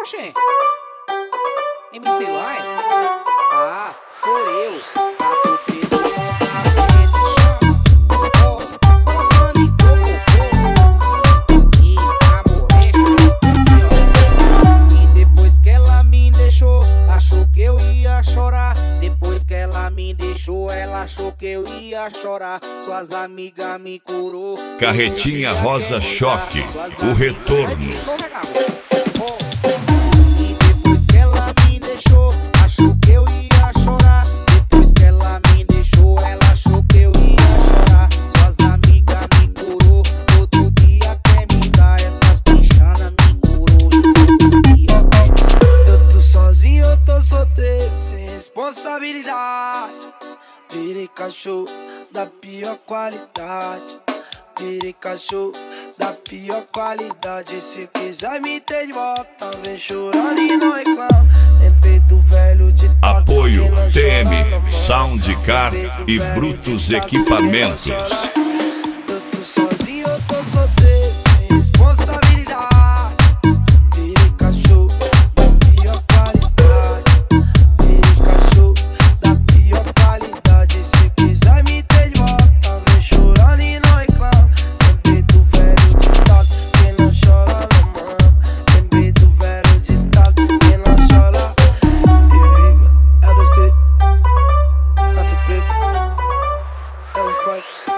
Oxê, MC Lion? Ah, sou eu. Pato preto passando em coco. E e depois que ela me deixou, achou que eu ia chorar. Depois que ela me deixou, ela achou que eu ia chorar. Suas amigas me curou. Carretinha Rosa Choque, o retorno. Responsabilidade, virei cachorro da pior qualidade. Virei cachorro da pior qualidade. Se quiser me ter de volta, vem chorando e não reclama. Lembrei do velho de Apoio TM, Soundcar e Brutus Equipamentos. Eu tô sozinho, eu tô solteiro, sem responsabilidade. Virei cachorro da pior qualidade. Virei cachorro da pior qualidade. Se quiser me ter de volta, vem chorando e não reclama. Lembrei do velho ditado, quem não chora não mama. Lembrei do velho ditado, quem não chora. É LSD, Pato Preto, é o funk.